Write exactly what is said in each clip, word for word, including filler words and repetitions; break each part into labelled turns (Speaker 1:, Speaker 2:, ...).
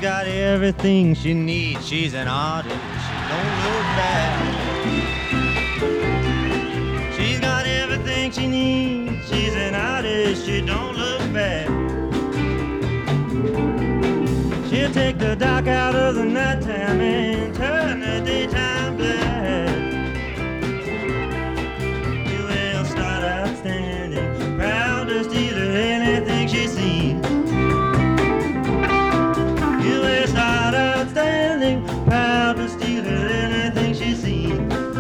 Speaker 1: got everything she needs. She's an artist. She don't look bad. She's got everything she needs. She's an artist. She don't look bad. She'll take the dark out of the nighttime and turn the daytime black. You will start out standing, proud to steal anything she sees. You will start out standing, proud to steal anything she sees.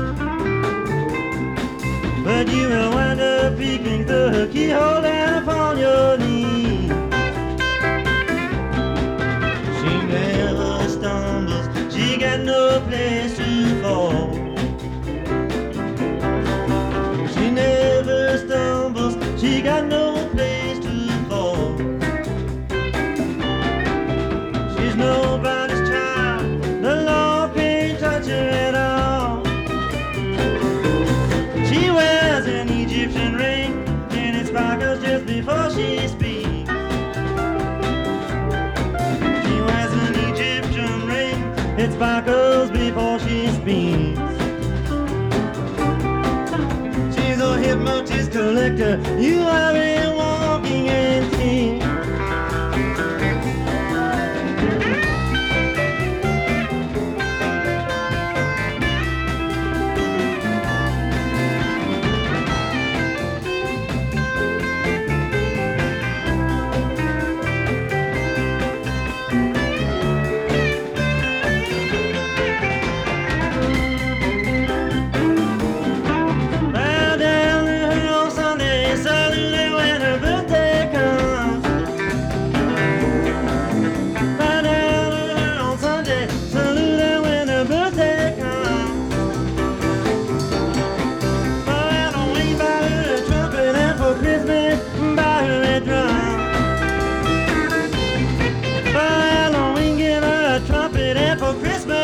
Speaker 1: But you will wind up peeking through her keyhole down upon your knees. She never stumbles, she got no place to fall. She never stumbles, she got no place to fall. She's nobody's child, the law can't touch her at all. She wears an Egyptian ring and it sparkles just before she speaks. She wears an Egyptian ring, it sparkles before she speaks. She's a hypnotist collector, you are a walking antique. For Christmas